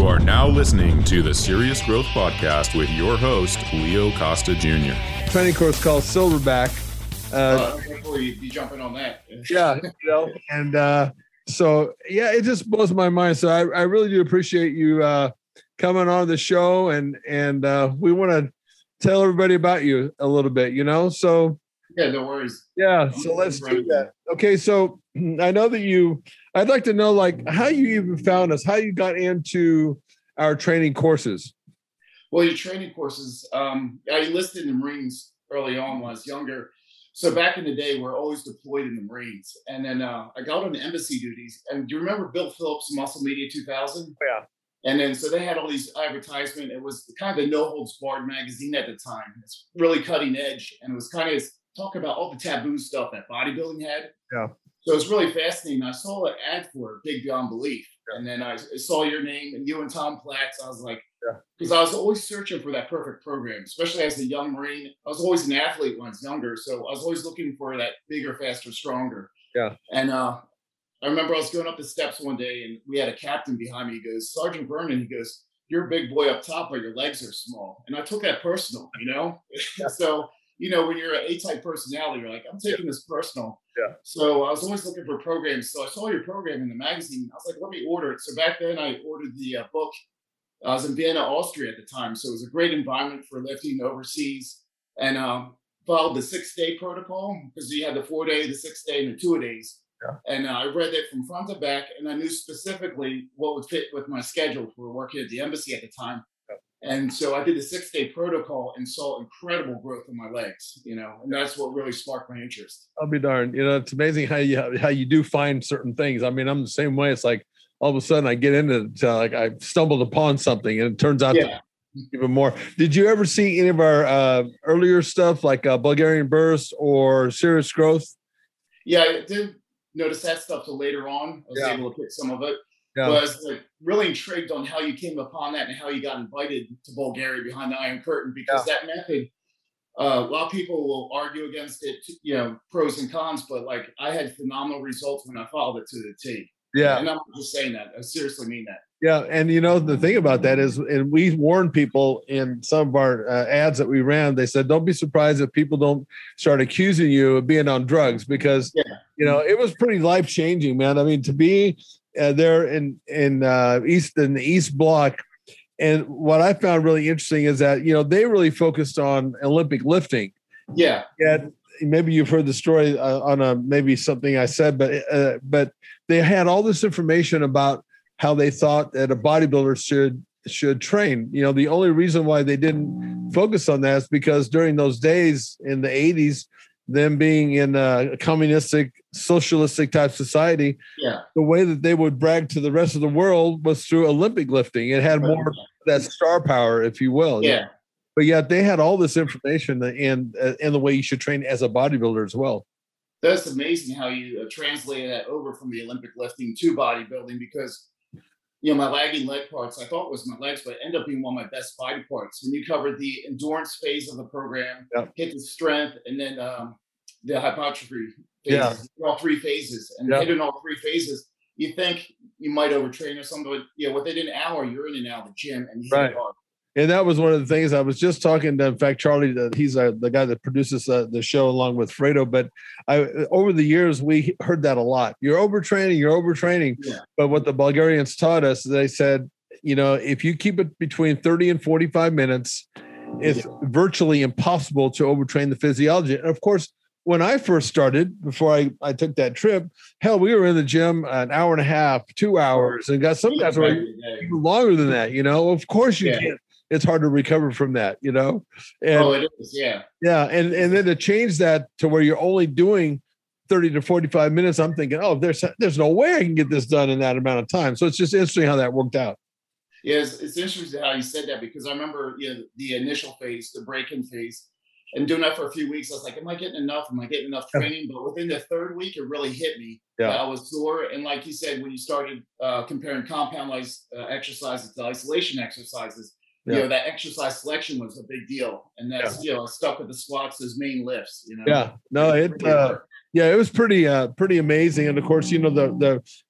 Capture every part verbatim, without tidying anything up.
are now listening to the Serious Growth Podcast with your host, Leo Costa Junior Training course called Silverback. Uh, uh, hopefully you'd be jumping on that. Yeah, you know, and uh, so yeah, it just blows my mind. So I, I really do appreciate you uh, coming on the show, and and uh, we want to tell everybody about you a little bit, you know. So yeah, no worries. Yeah, so let's do that. Okay, so I know that you. I'd like to know, like, how you even found us, how you got into our training courses. Well, your training courses, um, I enlisted in the Marines early on when I was younger. So back in the day, we're always deployed in the Marines. And then uh, I got on the embassy duties. And do you remember Bill Phillips' Muscle Media two thousand? Yeah. And then so they had all these advertisements. It was kind of a no holds barred magazine at the time. It's really cutting edge. And it was kind of talking about all the taboo stuff that bodybuilding had. Yeah. So it's really fascinating. I saw an ad for it, Big Beyond Belief. And then I saw your name and you and Tom Platz. I was like, because yeah. I was always searching for that perfect program, especially as a young Marine. I was always an athlete when I was younger. So I was always looking for that bigger, faster, stronger. Yeah. And uh, I remember I was going up the steps one day and we had a captain behind me. He goes, Sergeant Vernon, he goes, you're a big boy up top, but your legs are small. And I took that personal, you know? Yeah. So, you know, when you're an A-type personality, you're like, I'm taking yeah. this personal. Yeah. So I was always looking for programs. So I saw your program in the magazine. I was like, let me order it. So back then I ordered the uh, book. I was in Vienna, Austria at the time. So it was a great environment for lifting overseas, and um, followed the six-day protocol because you had the four-day, the six-day, and the two-a-days. Yeah. And uh, I read it from front to back, and I knew specifically what would fit with my schedule for working at the embassy at the time. And so I did the six-day protocol and saw incredible growth in my legs, you know, and that's what really sparked my interest. I'll be darned. You know, it's amazing how you how you do find certain things. I mean, I'm the same way. It's like all of a sudden I get into it, uh, like I stumbled upon something, and it turns out yeah. to even more. Did you ever see any of our uh, earlier stuff like uh, Bulgarian Burst or Serious Growth? Yeah, I did notice that stuff till later on. I was yeah. able to pick some of it. Yeah. But I was like really intrigued on how you came upon that and how you got invited to Bulgaria behind the Iron Curtain, because yeah. that method, uh, a lot of people will argue against it, you know, pros and cons, but like I had phenomenal results when I followed it to the T. Yeah. And I'm not just saying that. I seriously mean that. Yeah. And, you know, the thing about that is, and we warned people in some of our uh, ads that we ran, they said, don't be surprised if people don't start accusing you of being on drugs, because, yeah. you know, it was pretty life changing, man. I mean, to be uh, there in, in uh, East, in the East Bloc. And what I found really interesting is that, you know, they really focused on Olympic lifting. Yeah. And maybe you've heard the story uh, on a, maybe something I said, but, uh, but they had all this information about how they thought that a bodybuilder should, should train. You know, the only reason why they didn't focus on that is because during those days in the eighties, them being in a communistic, socialistic type society, yeah. the way that they would brag to the rest of the world was through Olympic lifting. It had more that star power, if you will. Yeah. But yet they had all this information and uh, and the way you should train as a bodybuilder as well. That's amazing how you uh, translated that over from the Olympic lifting to bodybuilding, because, you know, my lagging leg parts, I thought was my legs, but it ended up being one of my best body parts. When you covered the endurance phase of the program, yep. hit the strength, and then um, the hypertrophy phases, yeah. all three phases, and yep. hitting all three phases, you think you might overtrain or something, but you know, within an hour, you're in and out of the gym and you hit right. it hard. And that was one of the things I was just talking to. In fact, Charlie, uh, he's uh, the guy that produces uh, the show along with Fredo. But I, over the years, we heard that a lot. You're overtraining, you're overtraining. Yeah. But what the Bulgarians taught us, they said, you know, if you keep it between thirty and forty-five minutes, it's yeah. virtually impossible to overtrain the physiology. And of course, when I first started, before I, I took that trip, hell, we were in the gym an hour and a half, two hours, and got some guys were even longer than that. You know, of course you yeah. can't. It's hard to recover from that, you know? And, oh, it is, yeah. Yeah, and, and then to change that to where you're only doing thirty to forty-five minutes, I'm thinking, oh, there's there's no way I can get this done in that amount of time. So it's just interesting how that worked out. Yeah, it's, it's interesting how you said that, because I remember, you know, the initial phase, the break-in phase, and doing that for a few weeks, I was like, am I getting enough? Am I getting enough training? But within the third week, it really hit me. Yeah. I was sore. And like you said, when you started uh, comparing compound uh, exercises to isolation exercises, yeah. you know, that exercise selection was a big deal. And that's, yeah. you know, stuck with the squats as main lifts, you know? Yeah, no, it, uh, yeah, it was pretty, uh, pretty amazing. And of course, you know, the, the,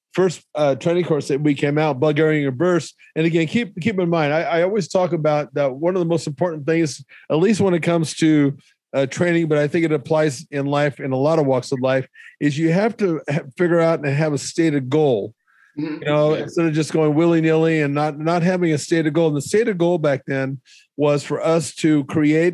first uh, training course that we came out, Bulgarian burst. And again, keep keep in mind, I, I always talk about that one of the most important things, at least when it comes to uh, training, but I think it applies in life, in a lot of walks of life, is you have to ha- figure out and have a stated goal. You know, yeah. Instead of just going willy-nilly and not not having a stated goal. And the stated goal back then was for us to create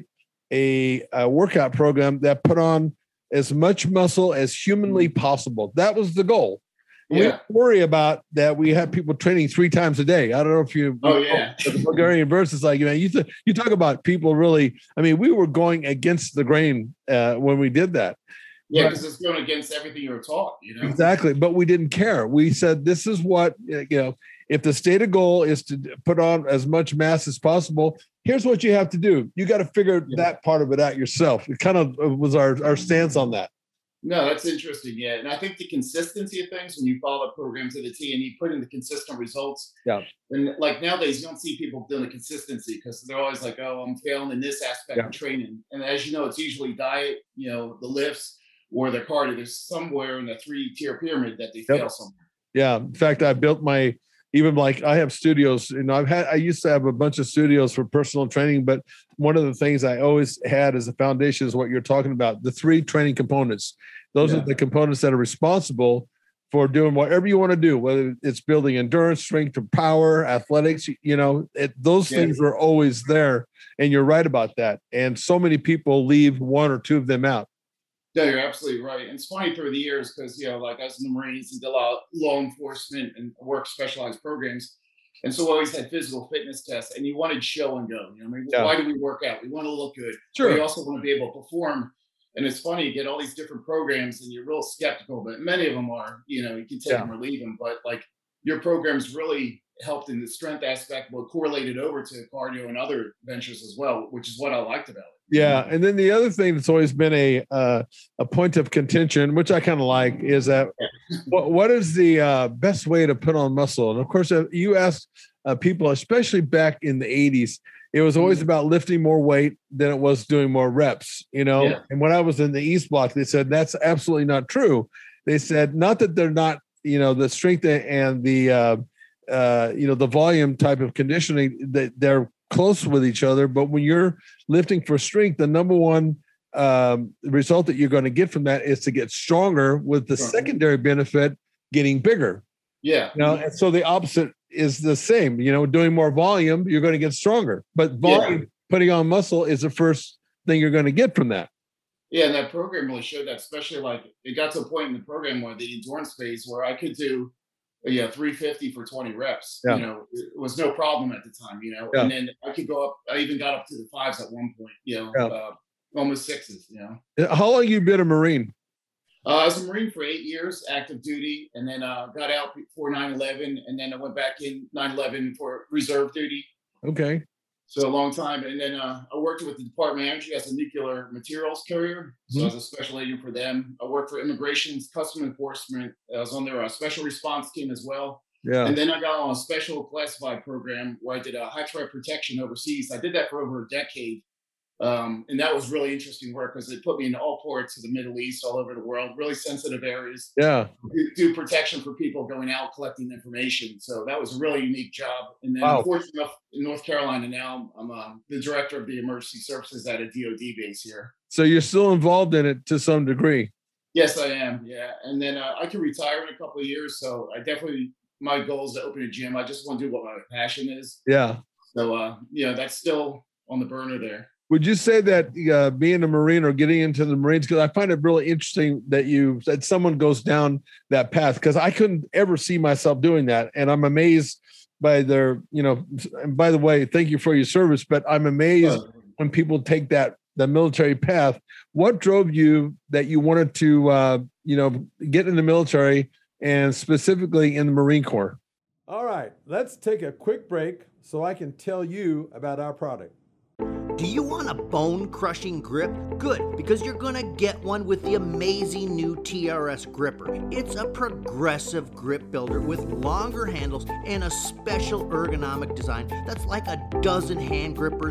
a, a workout program that put on as much muscle as humanly possible. That was the goal. Yeah. We worry about that. We have people training three times a day. I don't know if you. Oh yeah. The Bulgarian burst is like, you know, you th- you talk about people really. I mean, we were going against the grain uh, when we did that. Yeah, because it's going against everything you were taught. You know. Exactly, but we didn't care. We said, this is what, you know. If the stated goal is to put on as much mass as possible, here's what you have to do. You got to figure yeah. that part of it out yourself. It kind of was our our stance on that. No, that's interesting. Yeah. And I think the consistency of things, when you follow a program to the T and you put in the consistent results. Yeah. And like nowadays, you don't see people doing the consistency because they're always like, oh, I'm failing in this aspect yeah. of training. And as you know, it's usually diet, you know, the lifts or the cardio. There's somewhere in the three tier pyramid that they yep. fail somewhere. Yeah. In fact, I built my, even like I have studios, you know, I've had, I used to have a bunch of studios for personal training, but one of the things I always had as a foundation is what you're talking about, the three training components. Those yeah. are the components that are responsible for doing whatever you want to do, whether it's building endurance, strength, or power, athletics, you know, it, those yeah. things are always there. And you're right about that. And so many people leave one or two of them out. No, you're absolutely right. And it's funny through the years because, you know, like I was in the Marines and did a lot of law enforcement and work specialized programs. And so we always had physical fitness tests and you wanted show and go. You know, I mean, yeah. why do we work out? We want to look good. Sure. We also want to be able to perform. And it's funny, you get all these different programs and you're real skeptical, but many of them are, you know, you can take yeah. them or leave them. But like your programs really helped in the strength aspect, but correlated over to cardio and other ventures as well, which is what I liked about it. Yeah, and then the other thing that's always been a uh, a point of contention, which I kind of like, is that what what is the uh, best way to put on muscle? And of course, uh, you asked uh, people, especially back in the eighties, it was always about lifting more weight than it was doing more reps. You know, yeah. and when I was in the East Block, they said that's absolutely not true. They said not that they're not, you know, the strength and the uh, uh, you know the volume type of conditioning that they're close with each other, but when you're lifting for strength, the number one um, result that you're going to get from that is to get stronger, with the secondary benefit getting bigger. Yeah. You know, and so the opposite is the same. You know, doing more volume, you're going to get stronger, but volume, yeah. putting on muscle is the first thing you're going to get from that. Yeah, and that program really showed that, especially like it got to a point in the program where the endurance phase where I could do yeah, three fifty for twenty reps. Yeah. You know, it was no problem at the time, you know, yeah. and then I could go up, I even got up to the fives at one point, you know, yeah. uh, almost sixes, you know. How long you been a Marine? Uh, I was a Marine for eight years, active duty, and then uh, got out before nine eleven, and then I went back in nine eleven for reserve duty. Okay. So a long time. And then uh, I worked with the Department of Energy as a nuclear materials carrier. So mm-hmm. I was a special agent for them. I worked for Immigration's Custom Enforcement. I was on their uh, special response team as well. Yeah. And then I got on a special classified program where I did a high threat protection overseas. I did that for over a decade. Um, and that was really interesting work because it put me in all ports of the Middle East, all over the world, really sensitive areas. Yeah. Do, do protection for people going out, collecting information. So that was a really unique job. And then wow. unfortunately enough, in North Carolina now, I'm um, the director of the emergency services at a D O D base here. So you're still involved in it to some degree. Yes, I am. Yeah. And then uh, I can retire in a couple of years. So I definitely, my goal is to open a gym. I just want to do what my passion is. Yeah. So, uh, yeah, that's still on the burner there. Would you say that uh, being a Marine or getting into the Marines, because I find it really interesting that you that someone goes down that path, because I couldn't ever see myself doing that. And I'm amazed by their, you know, and by the way, thank you for your service, but I'm amazed oh. when people take that, the military path. What drove you that you wanted to, uh, you know, get in the military and specifically in the Marine Corps? All right, let's take a quick break so I can tell you about our product. Do you want a bone-crushing grip? Good, because you're gonna get one with the amazing new T R S Gripper. It's a progressive grip builder with longer handles and a special ergonomic design that's like a dozen hand grippers in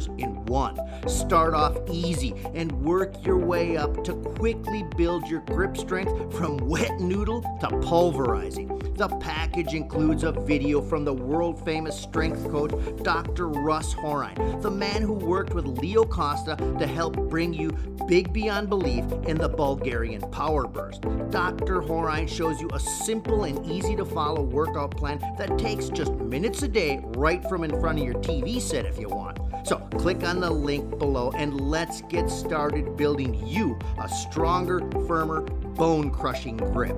one. Start off easy and work your way up to quickly build your grip strength from wet noodle to pulverizing. The package includes a video from the world-famous strength coach, Doctor Russ Horine, the man who worked with Leo Costa to help bring you big beyond belief in the Bulgarian Power Burst. Doctor Horine shows you a simple and easy-to-follow workout plan that takes just minutes a day right from in front of your T V set if you want. So click on the link below and let's get started building you a stronger, firmer, bone-crushing grip.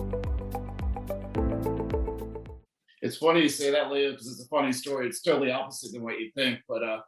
It's funny you say that, Leo, because it's a funny story. It's totally opposite than what you think. But uh,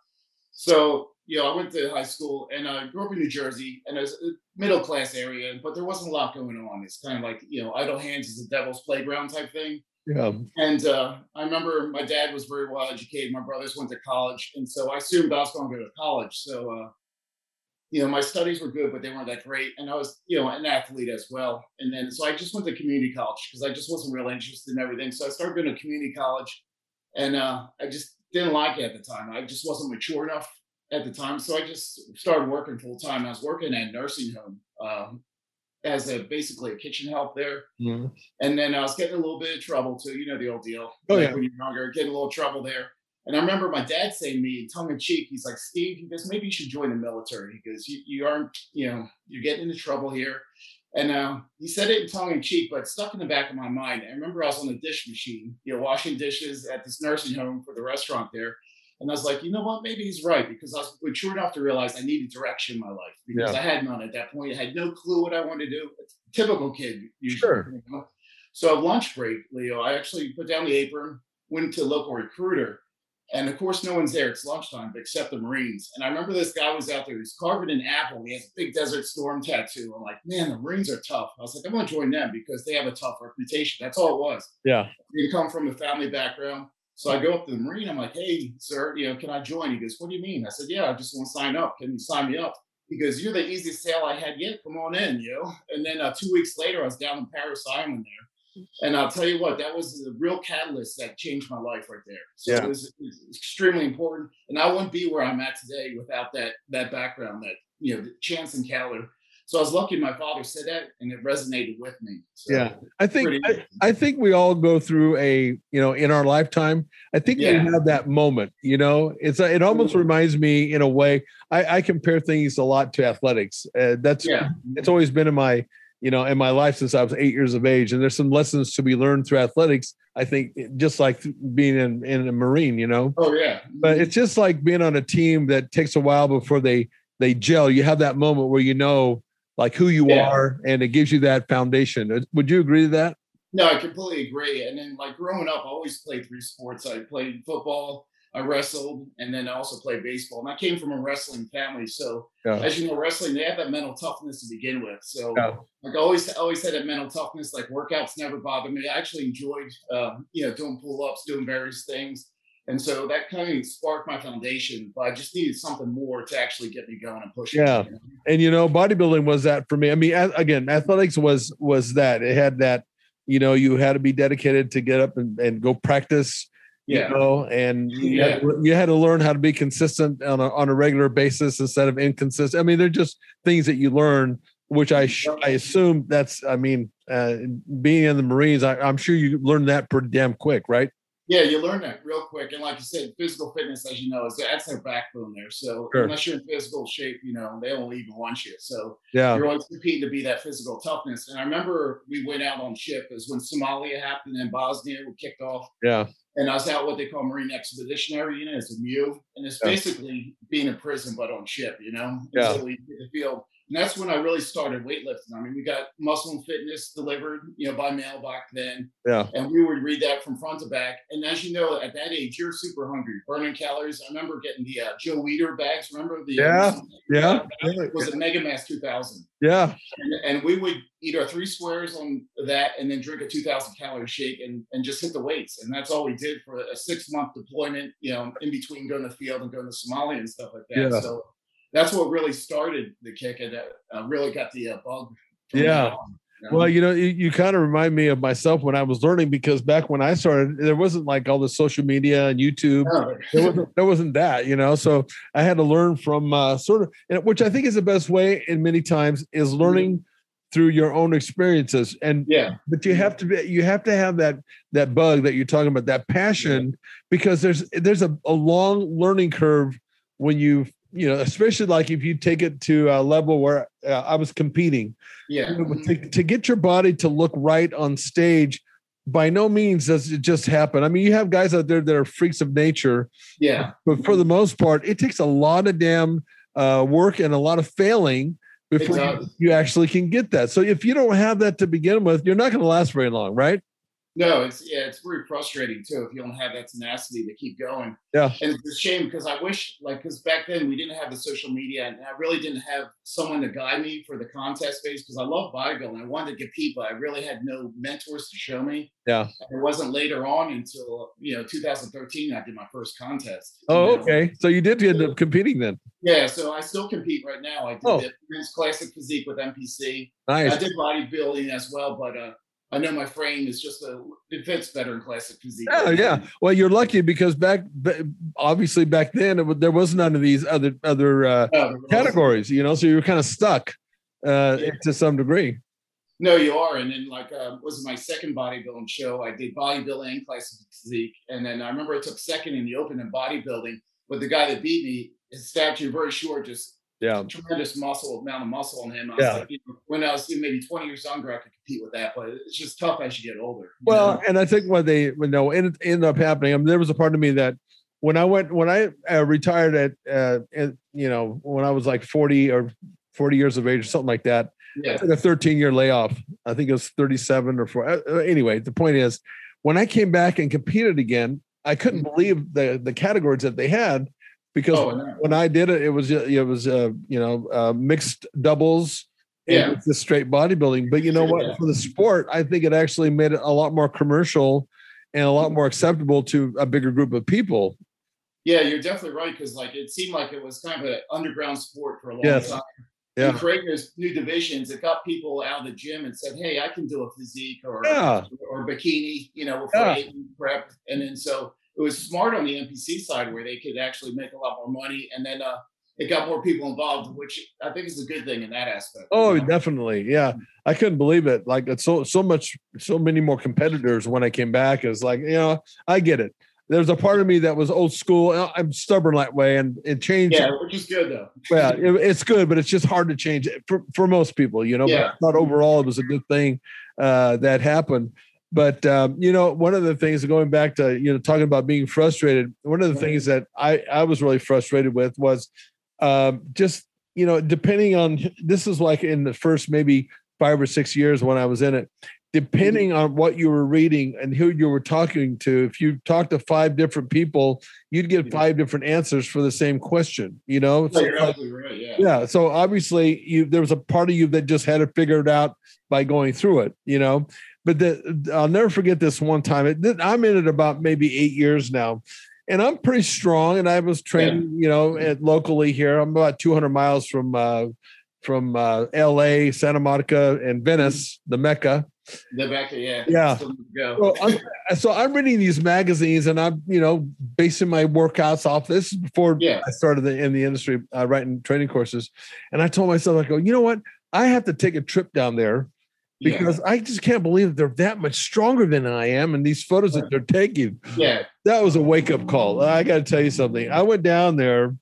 so, you know, I went to high school and I grew up in New Jersey, and it was a middle class area, but there wasn't a lot going on. It's kind of like, you know, idle hands is the devil's playground type thing. Yeah. And uh, I remember my dad was very well educated. My brothers went to college. And so I assumed I was going to go to college. So, uh, you know, my studies were good, but they weren't that great. And I was, you know, an athlete as well. And then, so I just went to community college because I just wasn't really interested in everything. So I started going to community college, and uh, I just didn't like it at the time. I just wasn't mature enough at the time. So I just started working full time. I was working at a nursing home um, as a, basically a kitchen help there. Mm-hmm. And then I was getting a little bit of trouble too. You know, the old deal. Oh, like yeah. When you're younger, getting a little trouble there. And I remember my dad saying to me, tongue in cheek, he's like, Steve, he goes, maybe you should join the military. He goes, you, you aren't, you know, you're getting into trouble here. And uh, he said it in tongue in cheek, but it stuck in the back of my mind. I remember I was on the dish machine, you know, washing dishes at this nursing home for the restaurant there. And I was like, you know what, maybe he's right, because I was mature enough to realize I needed direction in my life, because Yeah. I had none at that point. I had no clue what I wanted to do. Typical kid, usually. Sure. You know? So at lunch break, Leo, I actually put down the apron, went to a local recruiter. And of course, no one's there. It's lunchtime, except the Marines. And I remember this guy was out there. He's carving an apple. He has a big Desert Storm tattoo. I'm like, man, the Marines are tough. I was like, I'm going to join them because they have a tough reputation. That's all it was. Yeah. I didn't come from a family background. So I go up to the Marine. I'm like, hey, sir, you know, can I join? He goes, what do you mean? I said, yeah, I just want to sign up. Can you sign me up? He goes, you're the easiest sale I had yet. Come on in, you know. And then uh, two weeks later, I was down in Paris Island there. And I'll tell you what, that was the real catalyst that changed my life right there. So Yeah. it, was, it was extremely important. And I wouldn't be where I'm at today without that that background, that, you know, the chance encounter. So I was lucky my father said that, and it resonated with me. So, Yeah. I think pretty- I, I think we all go through a, you know, in our lifetime, I think Yeah. we have that moment, you know, it's a, it almost reminds me in a way, I, I compare things a lot to athletics. Uh, that's, Yeah. it's always been in my, you know, in my life since I was eight years of age. And there's some lessons to be learned through athletics. I think just like being in, in a Marine, you know, Oh, yeah. but it's just like being on a team that takes a while before they, they gel. You have that moment where, you know, like who you Yeah. are, and it gives you that foundation. Would you agree to that? No, I completely agree. And then, like, growing up, I always played three sports. I played football, I wrestled, and then I also played baseball. And I came from a wrestling family. So, Yeah. as you know, wrestling, they have that mental toughness to begin with. So, Yeah. like, I always, always had that mental toughness. Like, workouts never bothered me. I actually enjoyed, um, you know, doing pull-ups, doing various things. And so that kind of sparked my foundation. But I just needed something more to actually get me going and pushing. Yeah. You know? And, you know, bodybuilding was that for me. I mean, a- again, athletics was, was that it had that, you know, you had to be dedicated to get up and, and go practice, Yeah. you know, and you, Yeah. had, you had to learn how to be consistent on a, on a regular basis instead of inconsistent. I mean, they're just things that you learn, which I, sh- I assume that's, I mean, uh, being in the Marines, I, I'm sure you learned that pretty damn quick, right? Yeah, you learn that real quick. And like you said, physical fitness, as you know, is that's their backbone there. So Sure. unless you're in physical shape, you know, they don't even want you. So Yeah. you're always competing to be that physical toughness. And I remember we went out on ship is when Somalia happened and Bosnia we kicked off. Yeah. And I was out what they call Marine Expeditionary Unit. It's a M U. And it's Yeah. basically being in prison, but on ship, you know? Yeah. So we hit the field. And that's when I really started weightlifting. I mean, we got Muscle and Fitness delivered, you know, by mail back then. Yeah. And we would read that from front to back. And as you know, at that age, you're super hungry, burning calories. I remember getting the uh, Joe Weider bags. Remember the Yeah. uh, Yeah. It was a Mega Mass two thousand. Yeah. And, and we would eat our three squares on that and then drink a two thousand calorie shake and, and just hit the weights. And that's all we did for a six month deployment, you know, in between going to the field and going to Somalia and stuff like that. Yeah. So that's what really started the kick and uh, really got the uh, bug. from Yeah. that on. You know? Well, you know, you, you kind of remind me of myself when I was learning, because back when I started, there wasn't like all the social media and YouTube. No. There wasn't, there wasn't that, you know. So I had to learn from uh, sort of, and which I think is the best way. And many times is learning mm-hmm. through your own experiences. And yeah, but you have to be, you have to have that that bug that you're talking about, that passion, yeah. because there's there's a, a long learning curve when you you know, especially like if you take it to a level where uh, I was competing. Yeah. You know, to, to get your body to look right on stage, by no means does it just happen. I mean, you have guys out there that are freaks of nature. Yeah. But for the most part, it takes a lot of damn uh, work and a lot of failing before you, you actually can get that. So if you don't have that to begin with, you're not going to last very long, right? No, it's yeah, it's very frustrating too if you don't have that tenacity to keep going. Yeah, and it's a shame because I wish, like, because back then we didn't have the social media, and I really didn't have someone to guide me for the contest phase because I love bodybuilding. I wanted to compete, but I really had no mentors to show me. Yeah, and it wasn't later on until you know two thousand thirteen I did my first contest. Oh, you know? okay. So you did end up competing then? Yeah, so I still compete right now. I did oh. the Men's Classic Physique with M P C. Nice. I did bodybuilding as well, but uh. I know my frame is just a, it fits better in classic physique. Yeah, yeah. Well, you're lucky because back, obviously back then, it, there was none of these other other uh, no, categories, you know, so you were kind of stuck uh, yeah. to some degree. No, you are. And then like, uh, was my second bodybuilding show. I did bodybuilding and classic physique. And then I remember I took second in the open in bodybuilding, but the guy that beat me, his stature very short, just yeah, tremendous muscle, amount of muscle on him. I was yeah. like, you know, when I was maybe twenty years younger, I could compete with that, but it's just tough as you get older. You well, know? and I think what they, when no, it ended up happening, I mean, there was a part of me that when I went, when I uh, retired at, uh, at, you know, when I was like forty or forty years of age or something like that, yeah. I took a thirteen year layoff. I think it was thirty-seven or four. Uh, anyway, the point is, when I came back and competed again, I couldn't believe the the categories that they had. Because oh, no. when I did it, it was it was uh, you know uh, mixed doubles and yeah. the straight bodybuilding. But you know what? Yeah. For the sport, I think it actually made it a lot more commercial and a lot more acceptable to a bigger group of people. Yeah, you're definitely right because like it seemed like it was kind of an underground sport for a long yes. time. Yeah. And creating those new divisions, it got people out of the gym and said, "Hey, I can do a physique or yeah. or, or bikini, you know, for yeah. prep." And then so. It was smart on the N P C side where they could actually make a lot more money, and then uh, it got more people involved, which I think is a good thing in that aspect. Oh, you know? definitely, yeah. I couldn't believe it. Like it's so so much, so many more competitors when I came back. It's like, you know, I get it. There's a part of me that was old school. I'm stubborn that way, and it changed. Yeah, which is good though. Yeah, it, it's good, but it's just hard to change it for for most people, you know. Yeah. But not overall, it was a good thing uh, that happened. But, um, you know, one of the things going back to, you know, talking about being frustrated, one of the things that I, I was really frustrated with was um, just, you know, depending on, this is like in the first maybe five or six years when I was in it, depending on what you were reading and who you were talking to, if you talked to five different people, you'd get five different answers for the same question, you know? So, you're absolutely right, yeah. Yeah. So obviously you, there was a part of you that just had to figure it out by going through it, you know? But the, I'll never forget this one time. It, I'm in it about maybe eight years now, and I'm pretty strong. And I was training, yeah. you know, at, locally here. I'm about two hundred miles from uh, from uh, L A, Santa Monica, and Venice, the Mecca. The Mecca, yeah. Yeah. So I'm, so I'm reading these magazines, and I'm, you know, basing my workouts off this before yeah. I started the, in the industry, uh, writing training courses. And I told myself, I go, you know what? I have to take a trip down there. Because yeah. I just can't believe that they're that much stronger than I am. And these photos that they're taking, yeah, that was a wake up call. I got to tell you something. I went down there,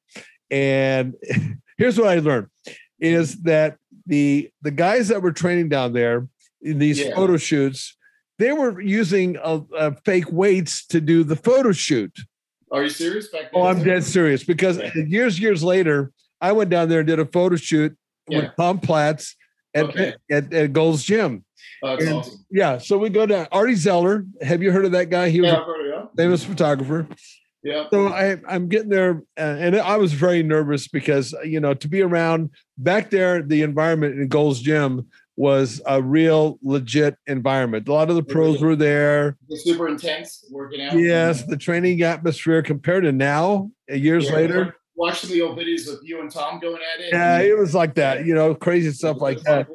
and here's what I learned is that the, the guys that were training down there in these yeah. photo shoots, they were using a, a fake weights to do the photo shoot. Are you serious? Back then? Oh, I'm dead serious because yeah. years, years later, I went down there and did a photo shoot yeah. with Tom Platz. At, okay. at, at Gold's Gym. Oh, that's and, awesome. Yeah. So we go to Artie Zeller. Have you heard of that guy? He was yeah, a I've heard of him. famous photographer. Yeah. So I, I'm getting there, uh, and I was very nervous because, you know, to be around back there, the environment in Gold's Gym was a real legit environment. A lot of the pros were there. Super intense working out. Yes. The training atmosphere compared to now, years yeah, later. Watch some of the old videos of you and Tom going at it. Yeah, it was like that, you know, crazy stuff like that.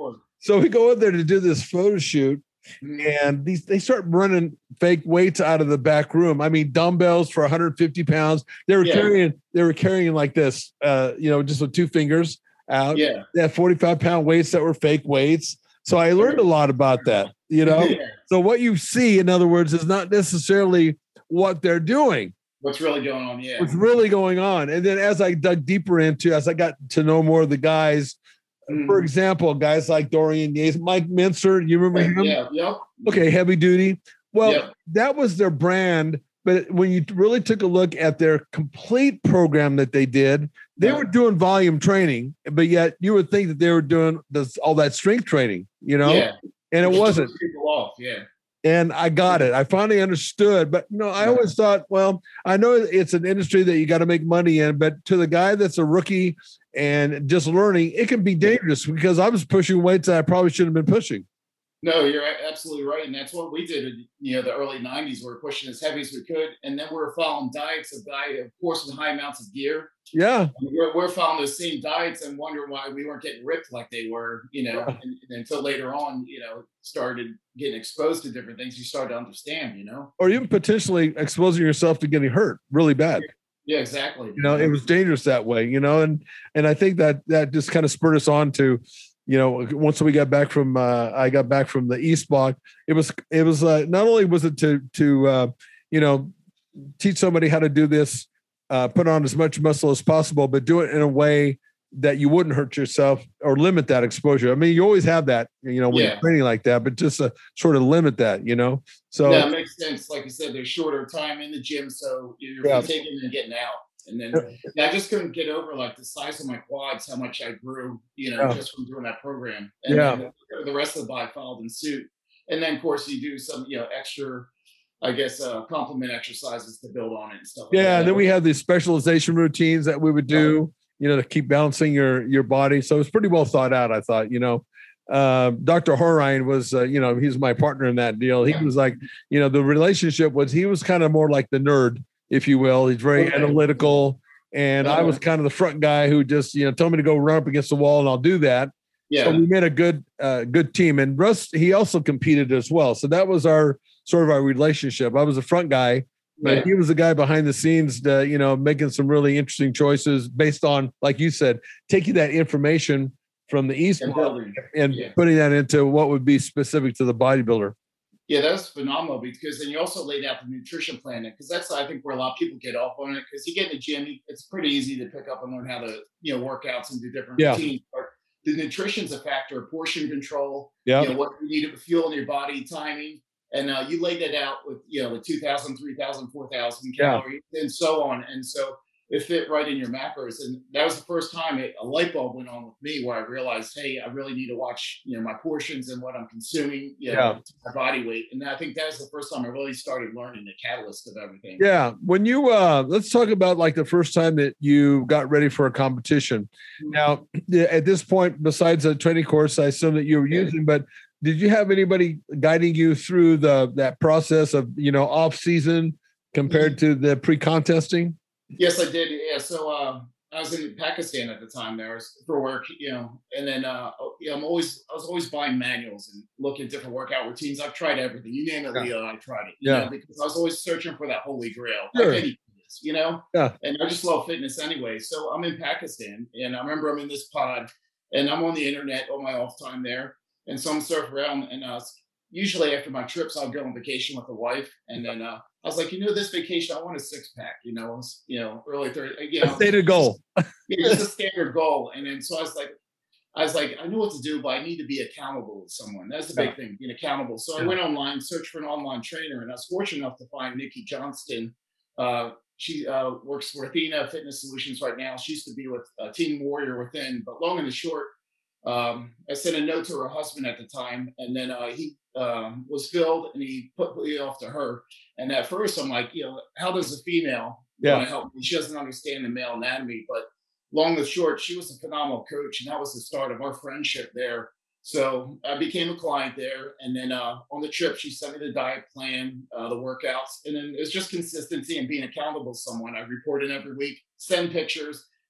So we go in there to do this photo shoot, Mhm. and these they start running fake weights out of the back room. I mean, dumbbells for one hundred fifty pounds. They were Yeah. carrying, they were carrying like this, uh, you know, just with two fingers out. Yeah. They had forty-five pound weights that were fake weights. So I learned a lot about that, you know. Yeah. So what you see, in other words, is not necessarily what they're doing. What's really going on? Yeah. What's really going on. And then as I dug deeper into, as I got to know more of the guys, Mhm. for example, guys like Dorian Yates, Mike Mincer, you remember him? Yeah. Yep. Okay, heavy duty. Well, Yep. that was their brand. But when you really took a look at their complete program that they did, they Yeah. were doing volume training, but yet you would think that they were doing this, all that strength training, you know, Yeah. and it Just wasn't. throw people off. Yeah. And I got it. I finally understood. But you know, I Yeah. always thought, well, I know it's an industry that you got to make money in, but to the guy that's a rookie and just learning, it can be dangerous because I was pushing weights that I probably shouldn't have been pushing. No, you're a- absolutely right, and that's what we did in you know the early nineties. We were pushing as heavy as we could, and then we were following diets of diet, of course, with high amounts of gear. Yeah. And We're, we're following those same diets and wondering why we weren't getting ripped like they were, you know, Yeah. and, and until later on, you know, started getting exposed to different things. You start to understand, you know. Or even potentially exposing yourself to getting hurt really bad. Yeah, exactly. You know, it was dangerous that way, you know, and and I think that that just kind of spurred us on to, you know, once we got back from uh, I got back from the East Block, it was it was uh, not only was it to to uh, you know, teach somebody how to do this, uh, put on as much muscle as possible, but do it in a way that you wouldn't hurt yourself or limit that exposure. I mean, you always have that, you know, when Yeah. you're training like that, but just uh, sort of limit that, you know. So Yeah, it makes sense. Like you said, there's shorter time in the gym, so you're Yeah. taking and getting out. And then Yeah. yeah, I just couldn't get over like the size of my quads, how much I grew, you know, Yeah. just from doing that program. And Yeah. then the, the rest of the body followed in suit. And then, of course, you do some, you know, extra, I guess, uh, complement exercises to build on it and stuff. like yeah, that. and then we had these specialization routines that we would do, you know, to keep balancing your your body. So it's pretty well thought out, I thought, you know. Uh, Doctor Horine was, uh, you know, he's my partner in that deal. He Yeah. was like, you know, the relationship was he was kind of more like the nerd, if you will. He's very Okay. analytical, and I Uh-huh. was kind of the front guy who just, you know, told me to go run up against the wall, and I'll do that. Yeah. So we made a good, uh, good team. And Russ, he also competed as well. So that was our sort of our relationship. I was the front guy, but yeah. he was the guy behind the scenes, uh, you know, making some really interesting choices based on, like you said, taking that information from the East And Block building. and Yeah. putting that into what would be specific to the bodybuilder. Yeah, that's phenomenal because then you also laid out the nutrition plan because that's I think where a lot of people get off on it because you get in the gym, it's pretty easy to pick up and learn how to you know workouts and do different Yeah. routines. But the nutrition's a factor, portion control, Yeah. you know what you need to fuel in your body, timing, and uh, you laid it out with you know the two thousand, three thousand, four thousand Yeah. calories and so on, and so it fit right in your macros. And that was the first time it, a light bulb went on with me where I realized, hey, I really need to watch, you know, my portions and what I'm consuming, you know, Yeah. to my body weight. And I think that was the first time I really started learning the catalyst of everything. Yeah. When you, uh, let's talk about like the first time that you got ready for a competition. Now, at this point, besides a training course, I assume that you were Yeah. using, but did you have anybody guiding you through the that process of, you know, off season compared to the pre-contesting? Yes, I did. Yeah. So uh, I was in Pakistan at the time there for work, you know, and then uh, yeah, I'm always I was always buying manuals and looking at different workout routines. I've tried everything. You name it, Yeah. Leo, I tried it. You Yeah. know, because I was always searching for that holy grail. Sure. Like any fitness, you know? Yeah. And I just love fitness anyway. So I'm in Pakistan and I remember I'm in this pod and I'm on the internet on my off time there. And so I'm surfing around and uh, usually after my trips, I'll go on vacation with the wife. And then uh, I was like, you know, this vacation, I want a six pack, you know, it's, you know, early thirty, you know, Stated goal. yeah, just a standard goal. And then so I was like, I was like, I know what to do, but I need to be accountable with someone. That's the big Yeah. thing, being accountable. So Yeah. I went online, searched for an online trainer, and I was fortunate enough to find Nikki Johnston. Uh, she uh, works for Athena Fitness Solutions right now. She used to be with uh, Team Warrior Within, but long and the short, um, I sent a note to her husband at the time, and then uh, he um, was filled, and he put me off to her. And at first, I'm like, you know, how does a female Yeah. want to help me? She doesn't understand the male anatomy, but long and short, she was a phenomenal coach, and that was the start of our friendship there. So I became a client there, and then uh, on the trip, she sent me the diet plan, uh, the workouts, and then it was just consistency and being accountable to someone. I reported every week, send pictures,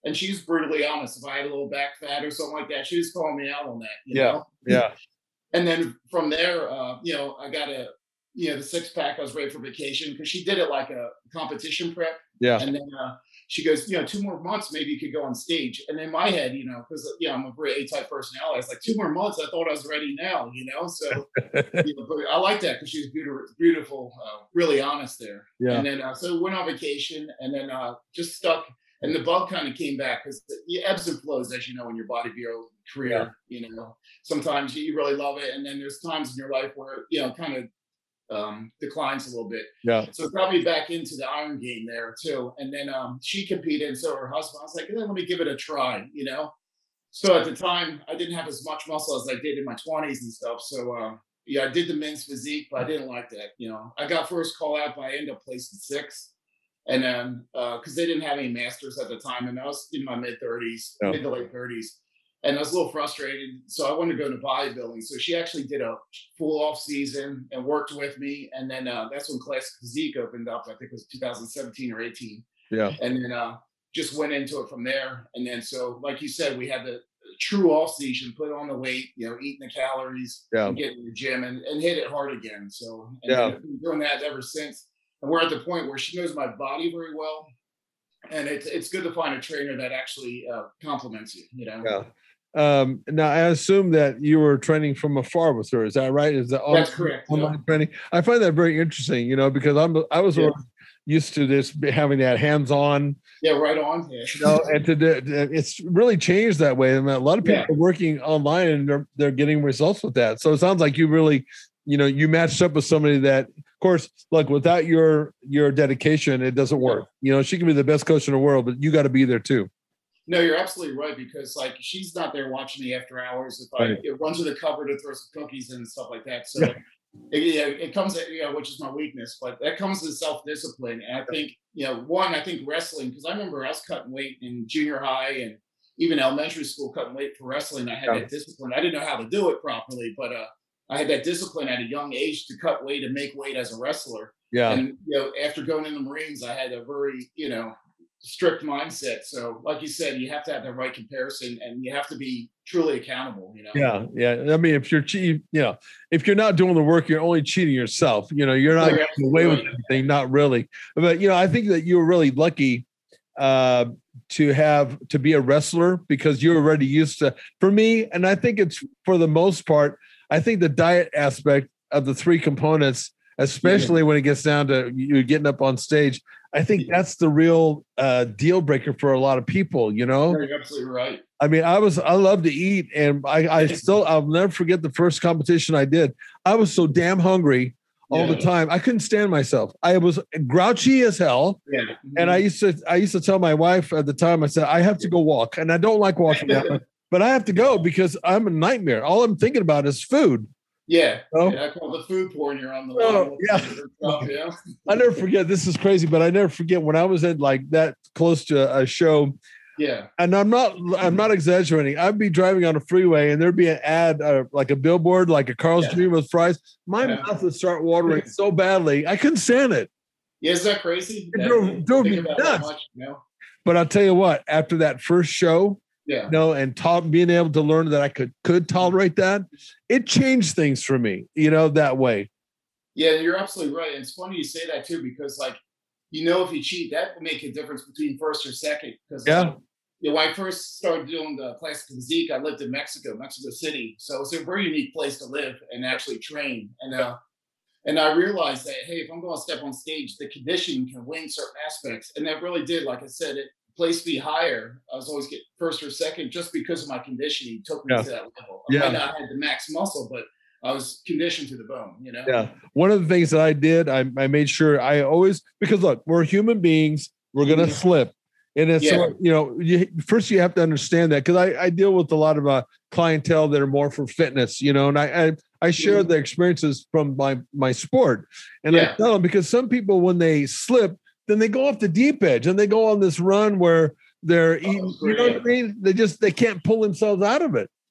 And she's brutally honest. If I had a little back fat or something like that, she was calling me out on that. You Yeah. know? Yeah. And then from there, uh, you know, I got a, you know, the six pack. I was ready for vacation because she did it like a competition prep. Yeah. And then uh, she goes, you know, two more months, maybe you could go on stage. And in my head, you know, because, you know, I'm a very A-type personality. I was like, two more months. I thought I was ready now, you know? So you know, but I like that because she's beautiful, beautiful uh, really honest there. Yeah. And then, uh, so went on vacation and then uh, just stuck. And the bug kind of came back because the ebbs and flows, as you know, in your bodybuilder career, yeah. you know, sometimes you really love it. And then there's times in your life where, you know, kind of um, declines a little bit. Yeah. So it got me back into the iron game there too. And then um, she competed and so her husband, I was like, let me give it a try, you know? So at the time I didn't have as much muscle as I did in my twenties and stuff. So uh, yeah, I did the men's physique, but I didn't like that. You know, I got first call out, but I ended up placing sixth. And then, uh, cause they didn't have any masters at the time and I was in my mid thirties, oh. mid to late thirties. And I was a little frustrated. So I wanted to go into bodybuilding. So she actually did a full off season and worked with me. And then uh, that's when Classic Physique opened up. I think it was two thousand seventeen or eighteen. Yeah. And then uh, just went into it from there. And then, so like you said, we had the true off season, put on the weight, you know, eating the calories, yeah. and get in the gym and, and hit it hard again. So and yeah. I've been doing that ever since. And we're at the point where she knows my body very well. And it's, it's good to find a trainer that actually uh, compliments you, you know? Yeah. Um, now I assume that you were training from afar with her. Is that right? Is that That's correct. Online yeah. training? I find that very interesting, you know, because I'm, I was yeah. used to this having that hands-on. Yeah. Right on. Yeah. You know, and to, it's really changed that way. I mean, a lot of people yeah. are working online and they're, they're getting results with that. So it sounds like you really, you know, you matched up with somebody that, of course, look, without your, your dedication, it doesn't work. Yeah. You know, she can be the best coach in the world, but you got to be there too. No, you're absolutely right because like she's not there watching me after hours. If I right. it runs to the cupboard to throw some cookies in and stuff like that. So yeah. it, yeah, it comes at, you know, which is my weakness, but that comes to self-discipline. And I think, you know, one, I think wrestling, because I remember I was cutting weight in junior high and even elementary school cutting weight for wrestling. I had yeah. that discipline. I didn't know how to do it properly, but uh, I had that discipline at a young age to cut weight and make weight as a wrestler. Yeah. And, you know, after going in the Marines, I had a very, you know, strict mindset. So like you said, you have to have the right comparison and you have to be truly accountable, you know? Yeah. Yeah. I mean, if you're cheating, you know, if you're not doing the work, you're only cheating yourself, you know, you're not yeah, getting away right. with anything, not really. But, you know, I think that you were really lucky uh, to have, to be a wrestler because you're already used to, for me, and I think it's for the most part, I think the diet aspect of the three components, especially yeah. when it gets down to you getting up on stage, I think that's the real uh, deal breaker for a lot of people, you know? You're absolutely right. I mean, I was, I love to eat and I, I still, I'll never forget the first competition I did. I was so damn hungry all yeah. the time. I couldn't stand myself. I was grouchy as hell. Yeah. And I used to, I used to tell my wife at the time, I said, I have to go walk and I don't like walking, but I have to go because I'm a nightmare. All I'm thinking about is food. Yeah. Oh. yeah, I call the food porn. You're on the oh, yeah. Stuff, yeah. I never forget. This is crazy, but I never forget when I was at like that close to a show. Yeah. And I'm not, I'm not exaggerating. I'd be driving on a freeway and there'd be an ad, uh, like a billboard, like a Carl's yeah. Dream with fries. My yeah. mouth would start watering so badly. I couldn't stand it. Yeah. Is that crazy? It drove, drove me nuts. Much, you know? But I'll tell you what, after that first show, yeah. you know, and taught, being able to learn that I could could tolerate that, it changed things for me, you know, that way. Yeah, you're absolutely right. And it's funny you say that too, because like, you know, if you cheat, that will make a difference between first or second. Because yeah. Um, you know, when I first started doing the Classic Physique, I lived in Mexico, Mexico City. So it's a very unique place to live and actually train. And uh, and I realized that, hey, if I'm going to step on stage, the conditioning can win certain aspects. And that really did, like I said, it placed me higher. I was always get first or second just because of my conditioning took me yeah. to that level. I yeah. might not have the max muscle, but I was conditioned to the bone, you know? Yeah. One of the things that I did, I, I made sure I always, because look, we're human beings, we're going to mm-hmm. slip. And it's, yeah. so, you know, you, first you have to understand that because I, I deal with a lot of uh, clientele that are more for fitness, you know, and I, I, I share mm-hmm. the experiences from my, my sport. And yeah. I tell them because some people, when they slip, then they go off the deep edge and they go on this run where they're eating, oh, you know what I mean? They just, they can't pull themselves out of it.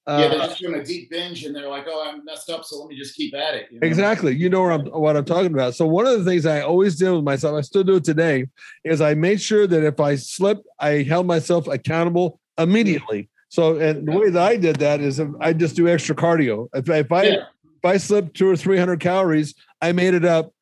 Uh, yeah, they're just doing a deep binge and they're like, oh, I'm messed up, so let me just keep at it. You know? Exactly. You know what I'm, what I'm talking about. So one of the things I always did with myself, I still do it today, is I made sure that if I slipped, I held myself accountable immediately. So, and the way that I did that is I just do extra cardio. If, if I, Yeah. if I slipped two or three hundred calories, I made it up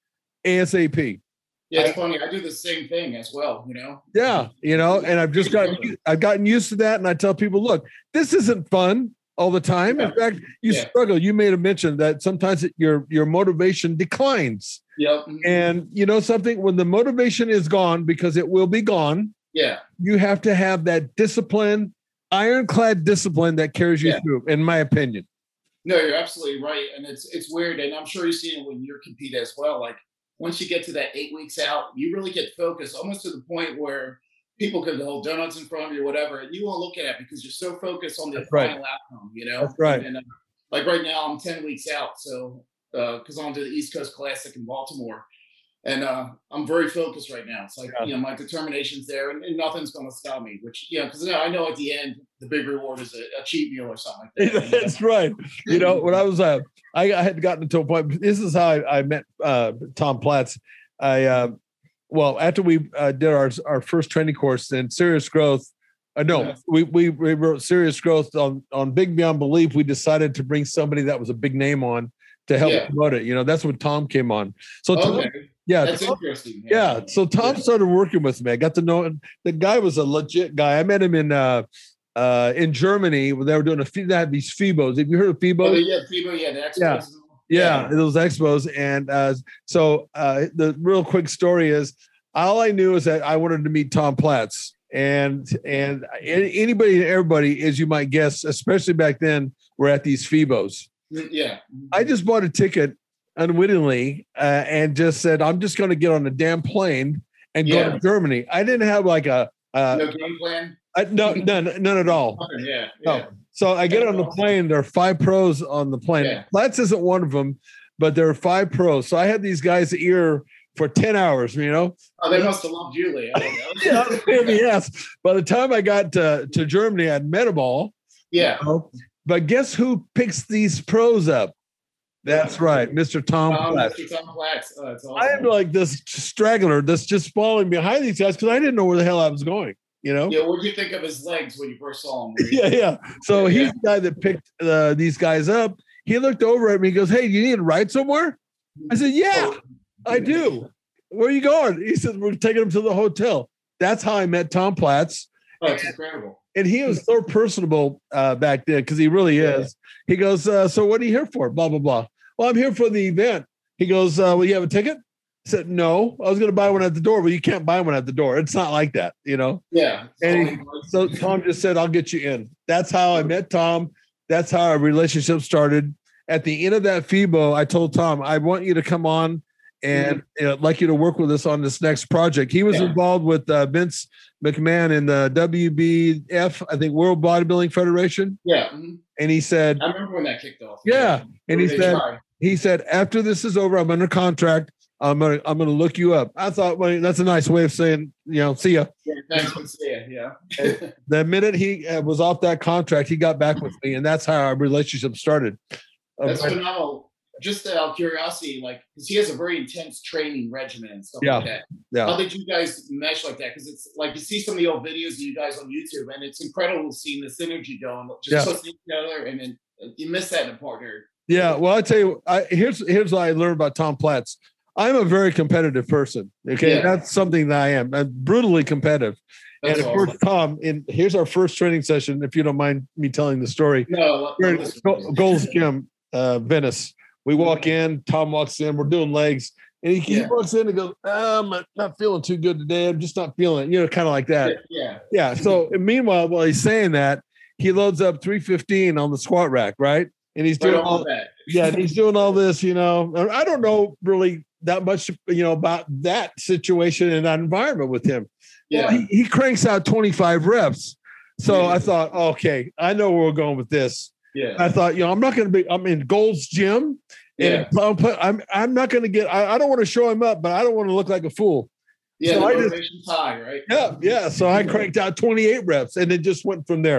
ASAP. Yeah, it's funny. I do the same thing as well, you know? Yeah. You know, and I've just gotten, I've gotten used to that. And I tell people, look, this isn't fun all the time. In fact, you Yeah. struggle. You made a mention that sometimes it, your your motivation declines. Yep. And you know something, when the motivation is gone, because it will be gone, Yeah. you have to have that discipline, ironclad discipline that carries you Yeah. through, in my opinion. No, you're absolutely right. And it's it's weird. And I'm sure you see it when you're compete as well. Like once you get to that eight weeks out, you really get focused almost to the point where people could hold donuts in front of you or whatever, and you won't look at it because you're so focused on the That's right. final outcome, you know? That's right. And uh, like right now, I'm ten weeks out. So, because I'm doing the East Coast Classic in Baltimore. And uh, I'm very focused right now. It's like, Yeah. you know, my determination's there and, and nothing's going to stop me, which, you know, because I know at the end, the big reward is a, a cheat meal or something like that. That's right. You know, when I was, uh, I, I had gotten to a point, this is how I, I met uh, Tom Platz. I, uh, well, after we uh, did our, our first training course in Serious Growth, uh, no, Yeah. we, we, we wrote Serious Growth on, on Big Beyond Belief. We decided to bring somebody that was a big name on to help Yeah. promote it. You know, that's when Tom came on. So Tom, Okay. yeah, That's Tom- interesting. yeah. So Tom Yeah. started working with me. I got to know him. The guy was a legit guy. I met him in uh, uh, in Germany when they were doing a fe- they had these FIBOs. Have you heard of FIBO? Oh, yeah, people, yeah, the expos. Yeah. and all. Yeah, those expos. And uh, so uh, the real quick story is, all I knew is that I wanted to meet Tom Platz, and and anybody and everybody, as you might guess, especially back then, were at these FIBOs. Yeah. I just bought a ticket unwittingly uh, and just said, I'm just going to get on a damn plane and go Yeah. to Germany. I didn't have like a uh, No game plan. I, no none none at all. Okay, yeah. No. Yeah. So I get on the plane. There are five pros on the plane. Yeah. Platz isn't one of them, but there are five pros. So I had these guys' ear for ten hours, you know? Oh, they must have loved you, Lee. I don't know. Yeah, yes. By the time I got to, to Germany, I'd met them all. Yeah. you know? But guess who picks these pros up? That's right, Mister Tom Um, Platz. Mister Tom Platz. Oh, that's awesome. I am like this straggler that's just falling behind these guys because I didn't know where the hell I was going, you know? Yeah, what did you think of his legs when you first saw him? Yeah, yeah. So Yeah. he's the guy that picked uh, these guys up. He looked over at me. He goes, "Hey, you need a ride somewhere?" I said, "Yeah, I do." "Where are you going?" He said, "We're taking him to the hotel." That's how I met Tom Platz. Oh, that's incredible. And he was so personable uh, back then because he really is. He goes, uh, "So what are you here for?" Blah, blah, blah. "Well, I'm here for the event." He goes, uh, "Well, you have a ticket?" I said, "No, I was going to buy one at the door." "Well, you can't buy one at the door. It's not like that, you know?" Yeah. And he, so Tom just said, "I'll get you in." That's how I met Tom. That's how our relationship started. At the end of that FIBO, I told Tom, "I want you to come on and you know, I'd like you to work with us on this next project." He was Yeah. involved with uh, Vince McMahon in the W B F, I think World Bodybuilding Federation. Yeah. mhm. And he said, I remember when that kicked off. yeah. And he They said, tried. he said, "After this is over, I'm under contract. I'm going to, I'm going to look you up." I thought, well, that's a nice way of saying, you know, see ya. Yeah, thanks for saying, yeah. The minute he uh, was off that contract, he got back with me, and that's how our relationship started. Uh, That's but- phenomenal. Just out of curiosity, like, because he has a very intense training regimen and stuff Yeah. like that. yeah. How did you guys mesh like that? Because it's like you see some of the old videos of you guys on YouTube, and it's incredible seeing the synergy going, just Yeah. pushing each other, and then you miss that in a partner. Yeah, well, I tell you, I, here's here's what I learned about Tom Platz. I'm a very competitive person. Okay, Yeah. that's something that I am. I'm brutally competitive. That's and of awesome. course, Tom, and here's our first training session. If you don't mind me telling the story, No, we're in listen. Go- Gold's Gym, uh, Venice. We walk in. Tom walks in. We're doing legs, and he, he Yeah. walks in and goes, "I'm not, not feeling too good today. I'm just not feeling it." You know, kind of like that. yeah, Yeah. So and meanwhile, while he's saying that, he loads up three fifteen on the squat rack, right? And he's right doing on all with that. yeah, and he's doing all this, you know. I don't know really that much, you know, about that situation and that environment with him. Yeah, Well, he, he cranks out twenty-five reps. So Yeah. I thought, okay, I know where we're going with this. yeah, I thought, you know, I'm not going to be, I'm in Gold's Gym. And I'm, put- I'm, I'm not going to get, I, I don't want to show him up, but I don't want to look like a fool. yeah. so the I just- motivation's high, right? Yeah. Yeah. So I cranked out twenty-eight reps and it just went from there.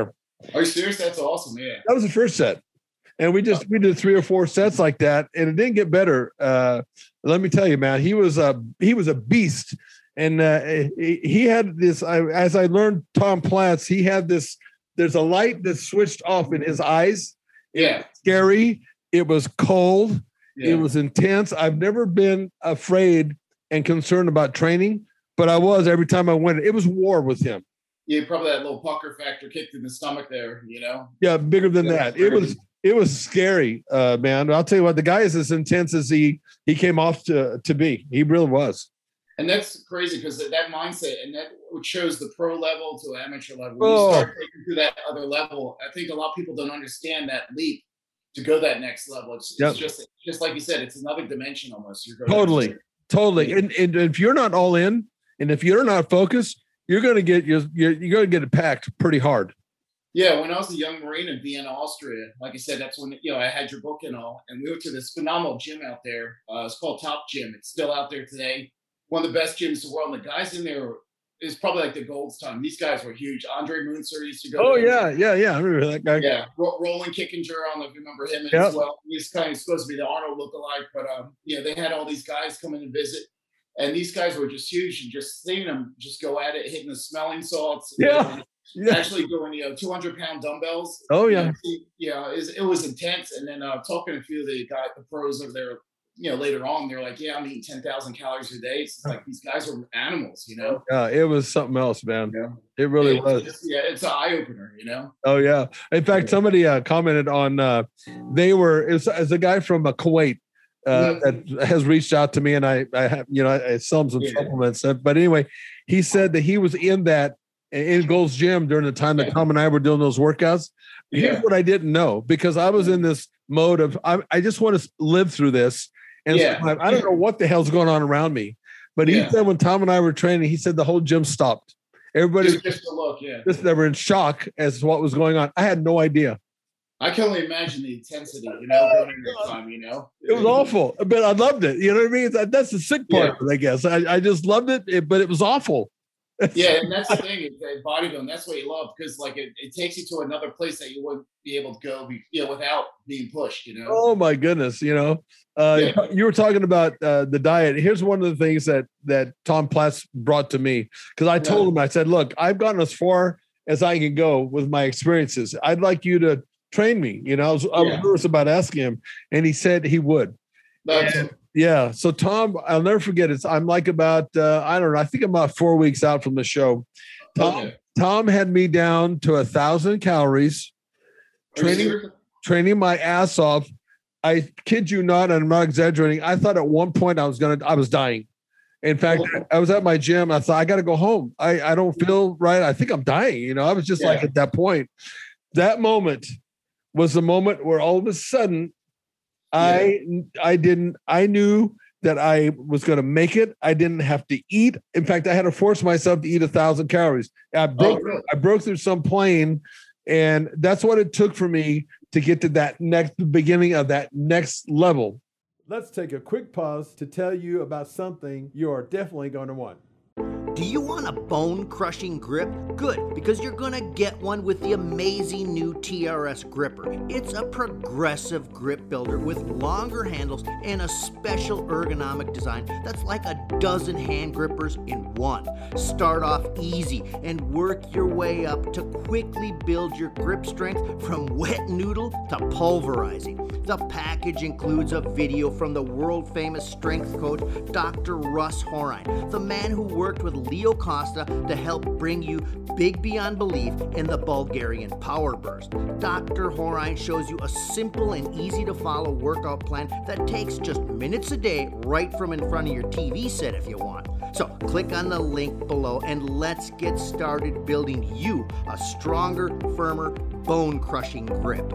Are you serious? That's awesome. Yeah. That was the first set. And we just we did three or four sets like that, and it didn't get better. Uh, let me tell you, man, he was a he was a beast, and uh, he, he had this. I, as I learned, Tom Platz, he had this. There's a light that switched off in his eyes. Yeah, it was scary. It was cold. Yeah. It was intense. I've never been afraid and concerned about training, but I was every time I went. It was war with him. Yeah, probably that little pucker factor kicked in the stomach there. You know. Yeah, bigger than Yeah, that. It was. It was scary, uh, man. I'll tell you what, the guy is as intense as he he came off to, to be. He really was. And that's crazy because that mindset, and that shows the pro level to amateur level. When Oh. you start taking to that other level, I think a lot of people don't understand that leap to go that next level. It's, Yep. it's just just like you said, it's another dimension almost. You're going Totally, totally. And, and if you're not all in, and if you're not focused, you're going to get you're, you're, you're going to get it packed pretty hard. Yeah, when I was a young Marine in Vienna, Austria, like I said, that's when, you know, I had your book and all, and we went to this phenomenal gym out there. Uh, it's called Top Gym. It's still out there today. One of the best gyms in the world. And the guys in there is probably like the gold's time. These guys were huge. Andre Munzer used to go. Oh there. yeah, yeah, yeah. I remember that guy. Yeah, Ro- Roland Kickinger. I don't know if you remember him Yep. as well. He's kind of supposed to be the Arnold lookalike, but um, you know, they had all these guys come in and visit, and these guys were just huge. And just seeing them just go at it, hitting the smelling salts. you Yeah. know, Yeah. Actually doing, you know, two hundred pound dumbbells. Oh, You yeah. know, he- yeah, it was, it was intense. And then uh, talking to a few of the guys, the pros over there, you know, later on, they're like, yeah, I'm eating ten thousand calories a day. It's like these guys are animals, you know? Yeah, it was something else, man. Yeah. It really It- was. It's, yeah, it's an eye opener, you know? Oh yeah. In fact, somebody uh, commented on uh, they were it was, as a guy from uh, Kuwait uh, that has reached out to me, and I I have you know I, I sell him some Yeah. supplements. Uh, But anyway, he said that he was in that in Gold's Gym during the time that Yeah. Tom and I were doing those workouts. Here's Yeah. what I didn't know, because I was in this mode of I, I just want to live through this, and Yeah. so I, I don't know what the hell's going on around me. But he Yeah. said when Tom and I were training, he said the whole gym stopped. Everybody Just, just to look, yeah. just they were in shock as to what was going on. I had no idea. I can only imagine the intensity, you know, going in that time, you know? It was awful, but I loved it. You know what I mean? That, that's the sick part Yeah. of it, I guess. I, I just loved it, it, but it was awful. Yeah, and that's the thing, is that bodybuilding, that's what you love, because like it, it takes you to another place that you wouldn't be able to go, be, you know, without being pushed, you know? Oh my goodness, you know. Uh, Yeah. You were talking about uh, the diet. Here's one of the things that that Tom Platz brought to me, because I told Yeah. him, I said, look, I've gotten as far as I can go with my experiences. I'd like you to train me. You know, I was, I was Yeah. nervous about asking him, and he said he would. That's, And- Yeah. So Tom, I'll never forget it. I'm like about, uh, I don't know, I think I'm about four weeks out from the show. Tom, okay. Tom had me down to a thousand calories, Are you training, serious? training my ass off. I kid you not, and I'm not exaggerating. I thought at one point I was going to, I was dying. In fact, Oh. I was at my gym. I thought I got to go home. I, I don't feel right. I think I'm dying. You know, I was just like Yeah. at that point. That moment was the moment where all of a sudden I I didn't I knew that I was going to make it. I didn't have to eat. In fact, I had to force myself to eat a thousand calories. I broke Oh, really? I broke through some plane, and that's what it took for me to get to that next the beginning of that next level. Let's take a quick pause to tell you about something you are definitely going to want. Do you want a bone-crushing grip? Good, because you're gonna get one with the amazing new T R S gripper. It's a progressive grip builder with longer handles and a special ergonomic design that's like a dozen hand grippers in one. Start off easy and work your way up to quickly build your grip strength from wet noodle to pulverizing. The package includes a video from the world-famous strength coach, Doctor Russ Horine, the man who worked with Leo Costa to help bring you big beyond belief in the Bulgarian Power Burst. Doctor Horine shows you a simple and easy to follow workout plan that takes just minutes a day right from in front of your T V set if you want. So click on the link below and let's get started building you a stronger, firmer, bone-crushing grip.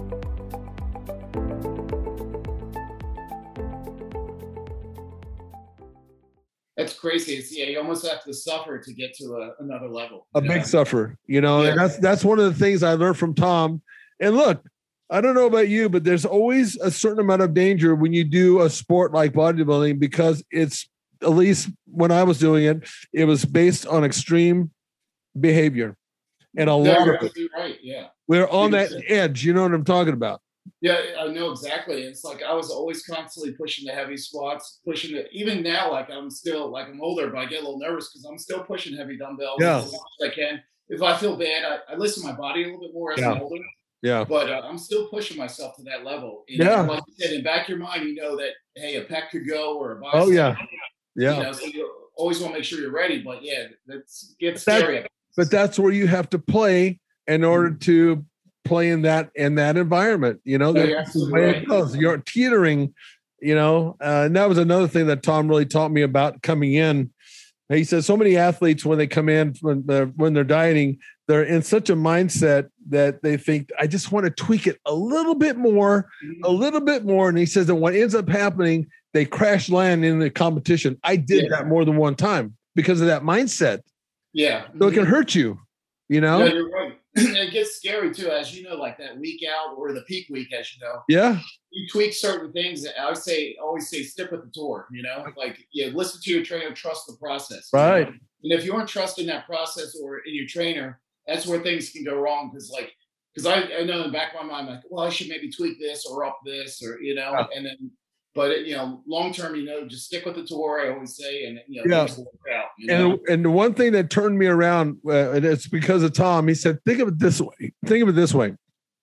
That's crazy. It's, yeah, you almost have to suffer to get to a, another level. A you big know? sufferer, you know, and Yeah. that's that's one of the things I learned from Tom. And look, I don't know about you, but there's always a certain amount of danger when you do a sport like bodybuilding, because it's, at least when I was doing it, it was based on extreme behavior. And a No, lot you're of it, absolutely right. Yeah. we're on that Because- edge. You know what I'm talking about? Yeah, I know exactly. It's like I was always constantly pushing the heavy squats, pushing it. Even now, like I'm still like I'm older, but I get a little nervous because I'm still pushing heavy dumbbells Yeah. as much as I can. If I feel bad, I, I listen to my body a little bit more as Yeah. I'm older. Yeah. But uh, I'm still pushing myself to that level. And Yeah. like you said, in the back of your mind, you know that hey, a pec could go or a bicep. Oh, yeah. You Yeah. know, so you always want to make sure you're ready. But yeah, that's gets That- scary. But that's where you have to play in order to play in that in that environment. You know, No, you're that's the absolutely way right. it goes. You're teetering, you know, uh, and that was another thing that Tom really taught me about coming in. He says so many athletes when they come in when they're, when they're dieting, they're in such a mindset that they think I just want to tweak it a little bit more, a little bit more. And he says that what ends up happening, they crash land in the competition. I did Yeah. that more than one time because of that mindset. Yeah. So it can hurt you, you know? No, you're right. It gets scary too, as you know, like that week out or the peak week, as you know. Yeah. You tweak certain things. I would say, always say, stick with the tour. You know, like yeah, listen to your trainer, trust the process. you Right. know? And if you aren't trusting that process or in your trainer, that's where things can go wrong. Because like, because I, I know in the back of my mind, like, well, I should maybe tweak this or up this or you know, Yeah. and then. But it, you know, long term, you know, just stick with the tour. I always say, and you know, Yeah. things will work out. You know? And and the one thing that turned me around, uh, and it's because of Tom. He said, "Think of it this way. Think of it this way.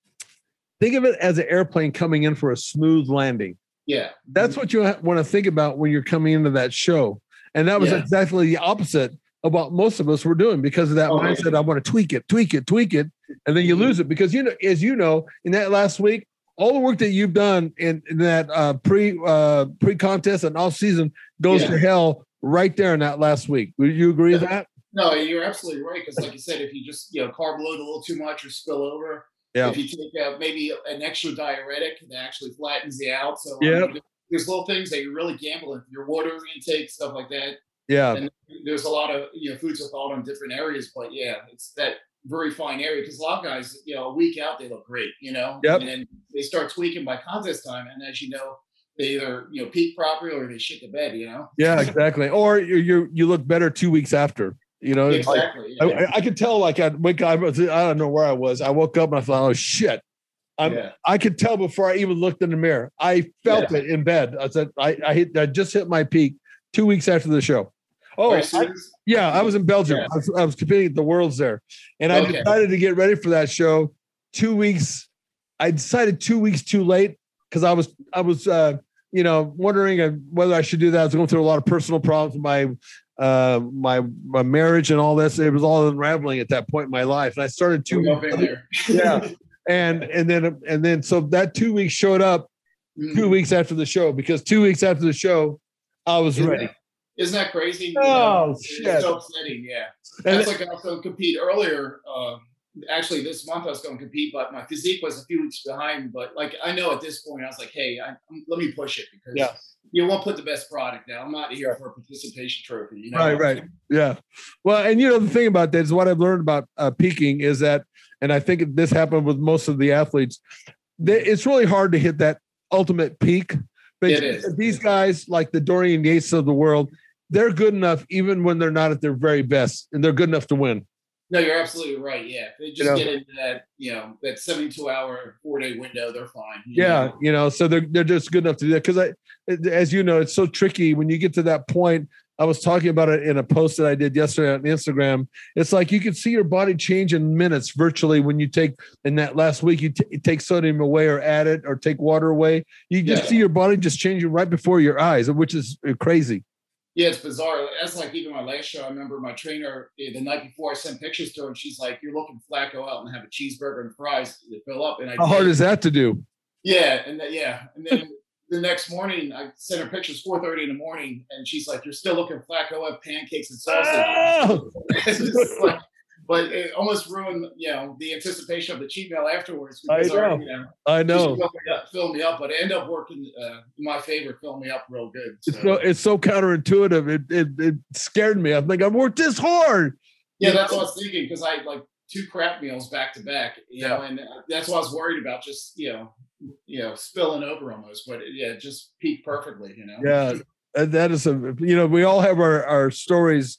Think of it as an airplane coming in for a smooth landing. yeah, That's what you ha- want to think about when you're coming into that show. And that was Yeah. exactly the opposite of what most of us were doing because of that Oh, mindset. I want to tweak it, tweak it, tweak it, and then you lose it because you know, as you know, in that last week." All the work that you've done in, in that uh, pre uh, pre contest and off season goes Yeah. to hell right there in that last week. Would you agree with that? No, you're absolutely right. Because, like you said, if you just you know carb load a little too much or spill over, Yeah. if you take uh, maybe an extra diuretic that actually flattens you out. So, I Yep. mean, there's little things that you're really gambling. Your water intake, stuff like that. Yeah. And there's a lot of you know foods with thought on different areas. But yeah, it's that very fine area because a lot of guys, you know, a week out they look great, you know, Yep. and then they start tweaking by contest time, and as you know, they either you know peak properly or they shit the bed, you know. Yeah, exactly. Or you you you look better two weeks after. You know, it's like- Exactly. yeah. I, I could tell. Like I wake up, I don't know where I was. I woke up and I thought, oh shit. I'm, Yeah. I could tell before I even looked in the mirror. I felt Yeah. it in bed. I said, I I, hit, I just hit my peak two weeks after the show. Oh, Are you I- serious? yeah, I was in Belgium. Yeah. I, was, I was competing at the Worlds there, and I Okay. decided to get ready for that show two weeks. I decided two weeks too late because I was I was uh, you know wondering uh, whether I should do that. I was going through a lot of personal problems with my uh, my my marriage and all this. It was all unraveling at that point in my life, and I started two We've all been there. yeah, and and then and then so that two weeks showed up Mm. two weeks after the show because two weeks after the show I was Isn't ready. that- Isn't that crazy? You Oh, know, shit. It's so upsetting. Yeah. And That's like I was going to compete earlier. Uh, actually, this month I was going to compete, but my physique was a few weeks behind. But like I know at this point, I was like, hey, I, I'm, let me push it because Yeah. you won't put the best product out. I'm not here for a participation trophy. You know? Right, right. Yeah. Well, and you know, the thing about that is what I've learned about uh, peaking is that, and I think this happened with most of the athletes, they, it's really hard to hit that ultimate peak. But It is. these guys, like the Dorian Yates of the world, they're good enough even when they're not at their very best, and they're good enough to win. No, you're absolutely right. Yeah, they just You know? get into that, you know, that seventy-two hour, four day window. They're fine. you Yeah, know? you know, so they're they're just good enough to do that because I, as you know, it's so tricky when you get to that point. I was talking about it in a post that I did yesterday on Instagram. It's like you can see your body change in minutes virtually when you take in that last week you, t- you take sodium away or add it or take water away. You just Yeah. see your body just changing right before your eyes, which is crazy. Yeah, it's bizarre. That's like even my last show. I remember my trainer eh, the night before I sent pictures to her, and she's like, "You're looking flat. Go out and have a cheeseburger and fries to fill up." And I How hard did. is that to do? Yeah, and then, yeah, and then the next morning I sent her pictures four thirty in the morning, and she's like, "You're still looking flat. Go have pancakes and sausage." Oh! It's just like, but it almost ruined, you know, the anticipation of the cheat meal afterwards. I Because our, know. you know, I just know. Fill me, up, fill me up, but it ended up working uh, in my favor. Fill me up real good. It's so it's so counterintuitive. It it, it scared me. I'm like, I worked this hard. Yeah, You that's know? what I was thinking because I had like two crap meals back to back, you Yeah. know, and that's what I was worried about. Just you know, you know, spilling over almost, but yeah, it just peaked perfectly, you know. Yeah, and that is a you know we all have our our stories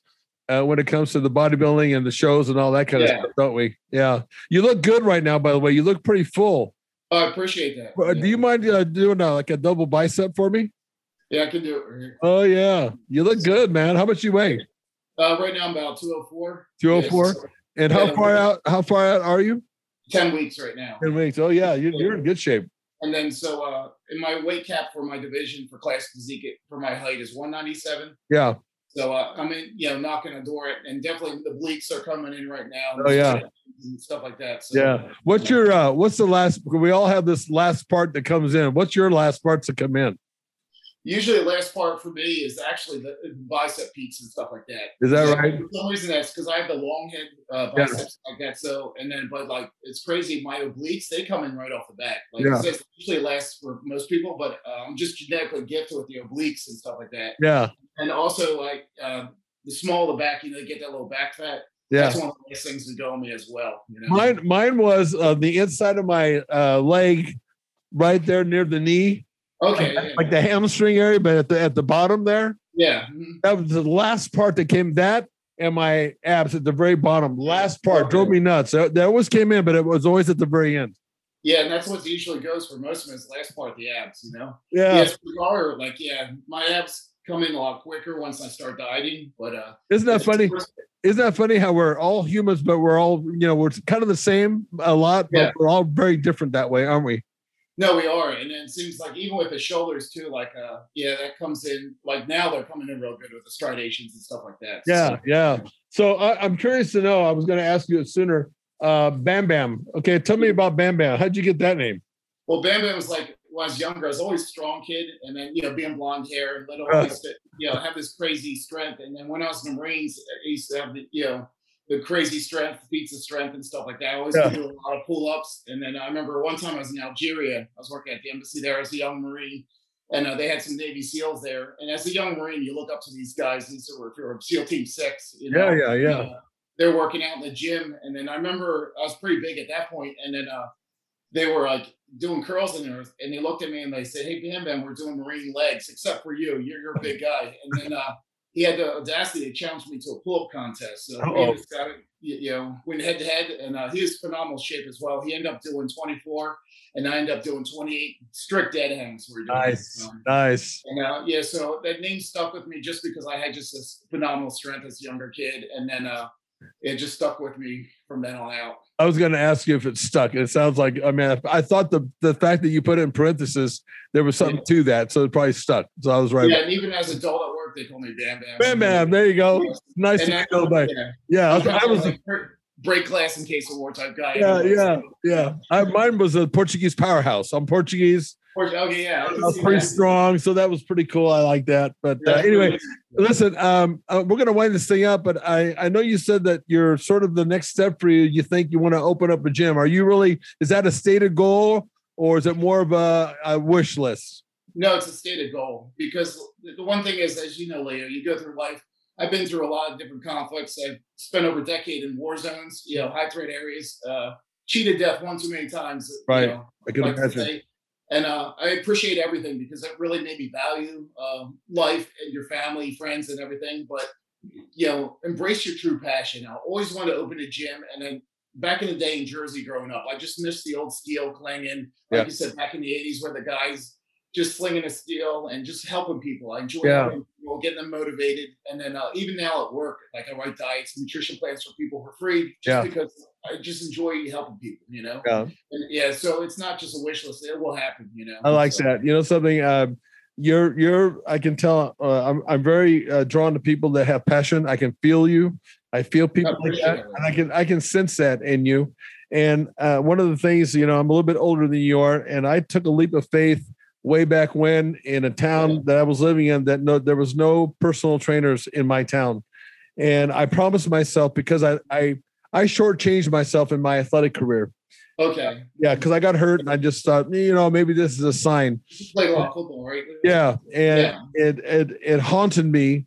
uh, when it comes to the bodybuilding and the shows and all that kind Yeah. of stuff, don't we? Yeah. You look good right now, by the way. You look pretty full. Oh, I appreciate that. Uh, Yeah. Do you mind uh, doing uh, like a double bicep for me? Yeah, I can do it right here. Oh yeah, you look good, man. How much you weigh? Uh, right now I'm about two oh four. two oh four. And how Yeah. far out? How far out are you? ten weeks right now. Ten weeks. Oh yeah, you're, you're in good shape. And then so uh, in my weight cap for my division for class physique for my height is one ninety-seven. Yeah. So uh, I'm in, you know, knocking a door, and definitely the obliques are coming in right now. Oh, yeah. And stuff like that. So, Yeah. What's your uh what's the last we all have this last part that comes in. What's your last parts that come in? Usually the last part for me is actually the bicep peaks and stuff like that. Is that So, right? For some reason that's because I have the long head uh, Yeah. biceps like that. So and then but like it's crazy, my obliques, they come in right off the bat. Like Yeah. it says usually it lasts for most people, but uh, I'm just genetically gifted with the obliques and stuff like that. Yeah. And also like uh, the small the back, you know, you get that little back fat. Yeah. That's one of the last things that go on me as well. You know? Mine mine was uh, the inside of my uh leg right there near the knee. Okay. Like, yeah. like the hamstring area, but at the at the bottom there. Yeah. mhm. That was the last part that came. That and my abs at the very bottom. Last part drove me nuts. That, that always came in, but it was always at the very end. Yeah, and that's what usually goes for most of them is the last part, the abs, you know? Yeah. Yes, we are like, yeah, my abs come in a lot quicker once I start dieting, but uh Isn't that funny? Isn't that funny how we're all humans, but we're all, you know, we're kind of the same a lot, but Yeah. we're all very different that way, aren't we? No, we are. And then it seems like even with the shoulders too, like uh yeah, that comes in like now they're coming in real good with the stridations and stuff like that. Yeah, So, yeah. So I, I'm curious to know. I was going to ask you it sooner. Uh, Bam Bam. Okay, tell me about Bam Bam. How'd you get that name? well, Bam Bam was like when I was younger, I was always a strong kid, and then you know, being blonde hair and little, I used to, you know, have this crazy strength. And then when I was in the Marines, I used to have the, you know, the crazy strength, feats of strength and stuff like that. I always Yeah. do a lot of pull-ups. And then I remember one time I was in Algeria. I was working at the embassy there as a young Marine, and uh, they had some Navy SEALs there. And as a young Marine, you look up to these guys. These were for SEAL Team Six. You know? Yeah, yeah, yeah. Uh, they're working out in the gym, and then I remember I was pretty big at that point, and then uh, they were like doing curls in there, and they looked at me and they said, "Hey, Bam Bam, we're doing Marine legs, except for you. You're you're a big guy." And then uh, he had the audacity to challenge me to a pull-up contest. So Uh-oh. we just got it, you, you know, went head to head, and uh, he was phenomenal shape as well. He ended up doing twenty-four, and I ended up doing twenty-eight strict dead hangs. We're doing. Nice, Um, nice. and uh, yeah, so that name stuck with me just because I had just this phenomenal strength as a younger kid, and then uh, it just stuck with me from then on out. I was going to ask you if it stuck. It sounds like, I mean, I, I thought the the fact that you put it in parentheses, there was something to that, so it probably stuck. So I was right. Yeah, and even as an adult at work, they call me Bam Bam. Bam Bam. There you go. Nice And to that- know. By yeah. yeah, I was, I was like break glass in case of war type guy. yeah, anyway, yeah, so- yeah. I, mine was a Portuguese powerhouse. I'm Portuguese. Okay, yeah. I I can was see pretty that. strong, so that was pretty cool. I like that. But uh, Yeah. anyway, listen, um, uh, we're going to wind this thing up. But I, I know you said that you're sort of the next step for you. You think you want to open up a gym. Are you really? Is that a stated goal, or is it more of a, a wish list? No, it's a stated goal because the one thing is, as you know, Leo, you go through life. I've been through a lot of different conflicts. I've spent over a decade in war zones, you know, high threat areas, uh, cheated death one too many times. you Right. know, I can like to imagine. say. And uh, I appreciate everything because it really made me value um, life and your family, friends, and everything. But, you know, embrace your true passion. I always wanted to open a gym. And then back in the day in Jersey growing up, I just missed the old steel clanging. Like Yeah. you said, back in the eighties where the guys just slinging a steel and just helping people. I enjoy Yeah. helping people, getting them motivated. And then uh, even now at work, like I write diets, nutrition plans for people for free just Yeah. because I just enjoy helping people, you know? Yeah. And yeah, so it's not just a wish list; it will happen. You know. I like So, that. You know something. Uh, you're you're. I can tell. Uh, I'm I'm very uh, drawn to people that have passion. I can feel you. I feel people like appreciate that, it. and I can I can sense that in you. And uh, one of the things, you know, I'm a little bit older than you are, and I took a leap of faith way back when in a town Yeah. that I was living in. That no, there was no personal trainers in my town, and I promised myself because I I I shortchanged myself in my athletic career. Okay. Yeah, because I got hurt, and I just thought, you know, maybe this is a sign. You played a lot of football, right? Yeah, and Yeah. it it it haunted me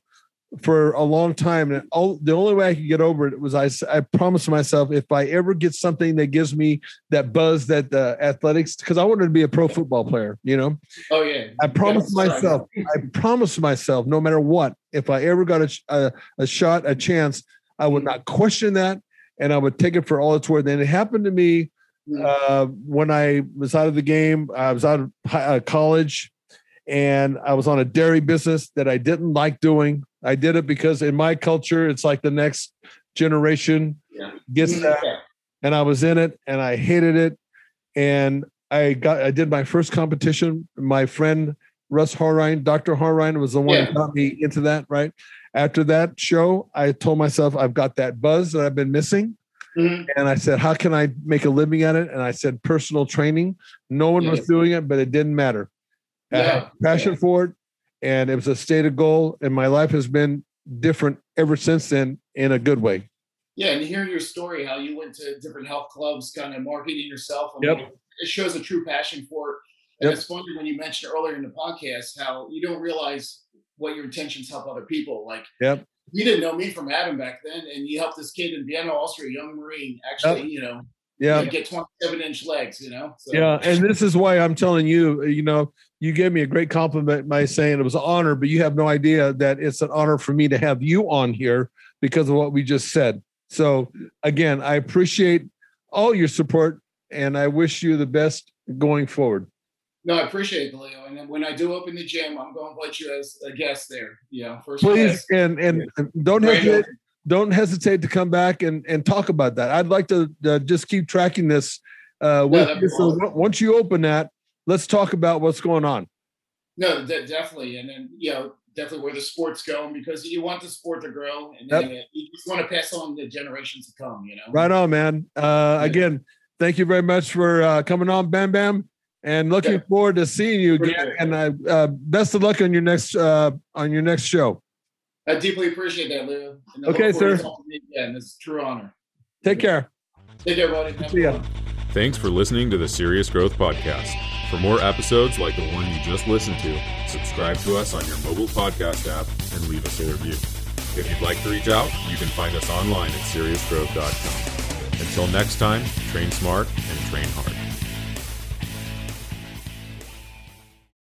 for a long time. And all, the only way I could get over it was I, I promised myself, if I ever get something that gives me that buzz that the uh, athletics, because I wanted to be a pro football player, you know? Oh, yeah. I promised That's myself, right. I promised myself, no matter what, if I ever got a, a, a shot, a chance, I would not question that. And I would take it for all it's worth. And it happened to me uh, when I was out of the game. I was out of uh, college, and I was on a dairy business that I didn't like doing. I did it because in my culture, it's like the next generation Yeah. gets that. Yeah. And I was in it and I hated it. And I got, I did my first competition. My friend, Russ Horine, Doctor Horine was the one Yeah. who got me into that. Right. After that show, I told myself, I've got that buzz that I've been missing. Mhm. And I said, how can I make a living at it? And I said, personal training. No one was Yes. doing it, but it didn't matter. I had Yeah. passion Yeah. for it. And it was a stated goal. And my life has been different ever since then, in a good way. Yeah, and hearing your story, how you went to different health clubs, kind of marketing yourself. I Yep. mean, it shows a true passion for it. And Yep. it's funny when you mentioned earlier in the podcast how you don't realize what your intentions help other people. Like, Yep. you didn't know me from Adam back then, and you helped this kid in Vienna, Austria, young Marine, actually, Yep. you know, Yeah. get twenty-seven inch legs, you know? So, Yeah. And this is why I'm telling you, you know, you gave me a great compliment by saying it was an honor, but you have no idea that it's an honor for me to have you on here because of what we just said. So again, I appreciate all your support, and I wish you the best going forward. No, I appreciate it, Leo. And then when I do open the gym, I'm going to invite you as a guest there. You know, first Please, class. and and don't Right hesitate, on. don't hesitate to come back and and talk about that. I'd like to uh, just keep tracking this uh, with that'd you. be So awesome. on- once you open that, let's talk about what's going on. No, de- definitely, and then you know, definitely where the sport's going, because you want the sport to grow, and Yep. then uh, you just want to pass on the generations to come. You know, Right on, man. Uh, again, thank you very much for uh, coming on, Bam Bam, and looking Yeah. forward to seeing you again. Appreciate it. And uh, uh, best of luck on your next uh, on your next show. I deeply appreciate that, Leo. And I look Okay, forward to sir. talking to you again. It's a true honor. Take care. Take care, buddy. Have See ya. fun. Thanks for listening to the Serious Growth Podcast. For more episodes like the one you just listened to, subscribe to us on your mobile podcast app and leave us a review. If you'd like to reach out, you can find us online at serious growth dot com. Until next time, train smart and train hard.